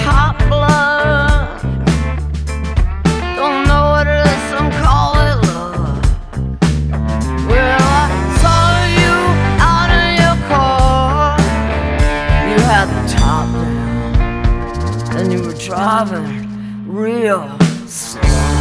hot blood. Don't know what it is, some call it love. Well, I saw you out in your car. You had the top down, and you were driving real slow.